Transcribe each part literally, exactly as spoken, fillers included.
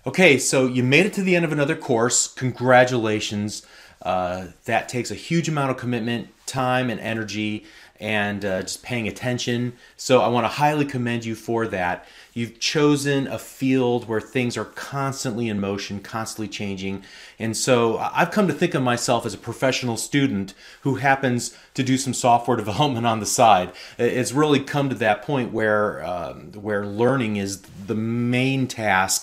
Okay, so you made it to the end of another course. Congratulations. Uh, that takes a huge amount of commitment, time, and energy, and uh, just paying attention. So I want to highly commend you for that. You've chosen a field where things are constantly in motion, constantly changing. And so I've come to think of myself as a professional student who happens to do some software development on the side. It's really come to that point where um, where learning is the main task,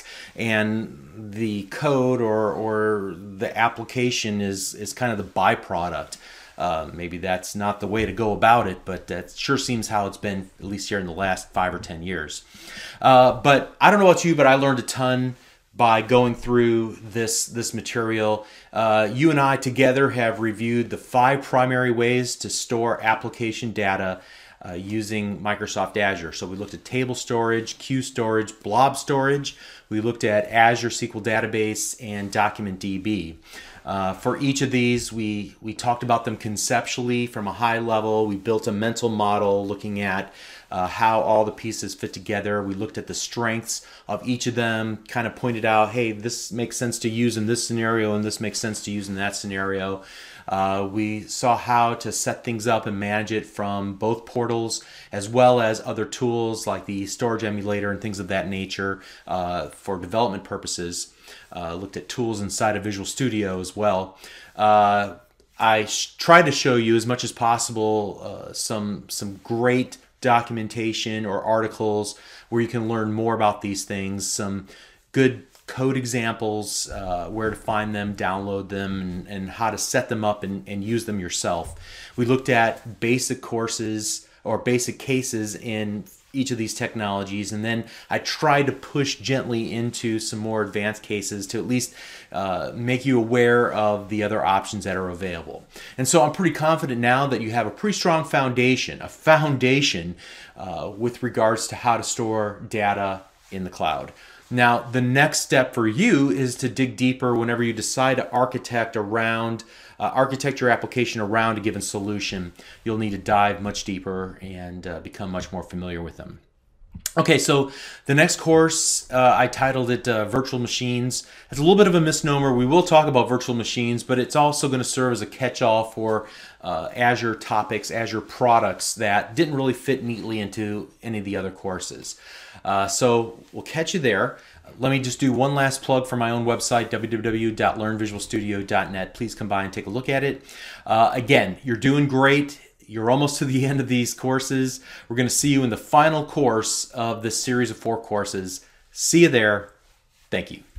and the code or or the application is is kind of the byproduct. Uh, maybe that's not the way to go about it, but that sure seems how it's been, at least here in the last five or ten years. Uh, but I don't know about you, but I learned a ton by going through this this material. Uh, you and I together have reviewed the five primary ways to store application data uh, using Microsoft Azure. So we looked at table storage, queue storage, blob storage. We looked at Azure S Q L Database and DocumentDB. Uh, for each of these, we, we talked about them conceptually from a high level. We built a mental model looking at uh, how all the pieces fit together. We looked at the strengths of each of them, kind of pointed out, hey, this makes sense to use in this scenario and this makes sense to use in that scenario. Uh, we saw how to set things up and manage it from both portals, as well as other tools like the storage emulator and things of that nature uh, for development purposes. Uh, looked at tools inside of Visual Studio as well. Uh, I sh- tried to show you as much as possible uh, some some great documentation or articles where you can learn more about these things, some good code examples, uh, where to find them, download them, and, and how to set them up and, and use them yourself. We looked at basic courses or basic cases in each of these technologies, and then I tried to push gently into some more advanced cases to at least uh, make you aware of the other options that are available. And so I'm pretty confident now that you have a pretty strong foundation, a foundation uh, with regards to how to store data in the cloud. Now, the next step for you is to dig deeper whenever you decide to architect around, uh, architect your application around a given solution. You'll need to dive much deeper and uh, become much more familiar with them. Okay, so the next course, uh, I titled it uh, Virtual Machines. It's a little bit of a misnomer. We will talk about virtual machines, but it's also going to serve as a catch-all for uh, Azure topics, Azure products that didn't really fit neatly into any of the other courses. Uh, so we'll catch you there. Let me just do one last plug for my own website, w w w dot learn visual studio dot net. Please come by and take a look at it. Uh, again, you're doing great. You're almost to the end of these courses. We're going to see you in the final course of this series of four courses. See you there. Thank you.